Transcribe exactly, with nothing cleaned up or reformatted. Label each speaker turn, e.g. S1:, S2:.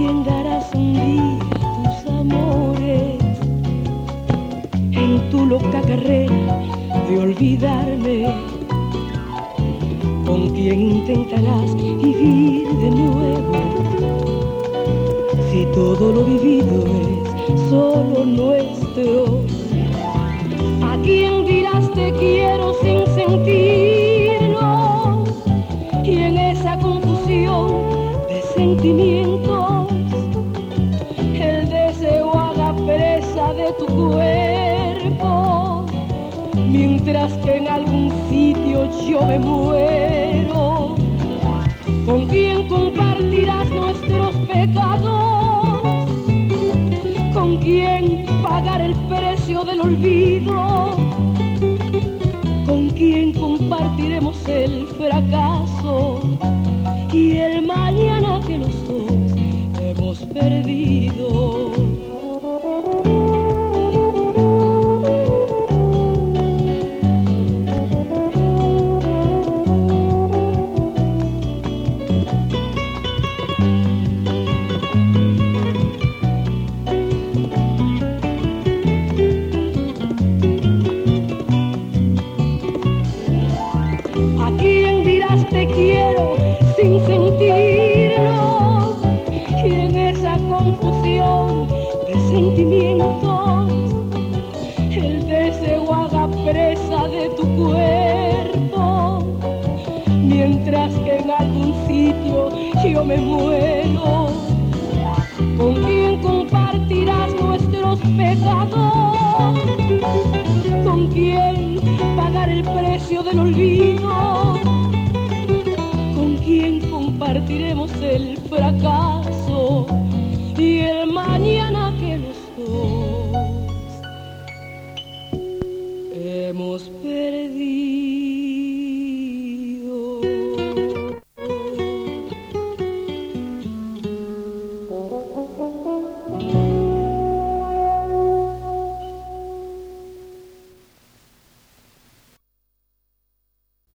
S1: quién darás un día tus amores en tu loca carrera de olvidarme? ¿Con quién intentarás vivir de nuevo si todo lo vivido es solo nuestro? ¿A quién dirás te quiero sin sentirnos? Y en esa confusión de sentimientos el deseo haga presa de tu cuerpo, mientras que en algún sitio yo me muero. ¿Con quién compartirás nuestros pecados? ¿Con quién pagar el precio del olvido? ¿Con quién compartiremos el fracaso y el mañana que los dos hemos perdido? Te quiero sin sentirnos, y en esa confusión de sentimientos el deseo haga presa de tu cuerpo, mientras que en algún sitio yo me muero. ¿Con quién compartirás nuestros pecados? ¿Con quién pagar el precio del olvido? ¿Con quién compartiremos el fracaso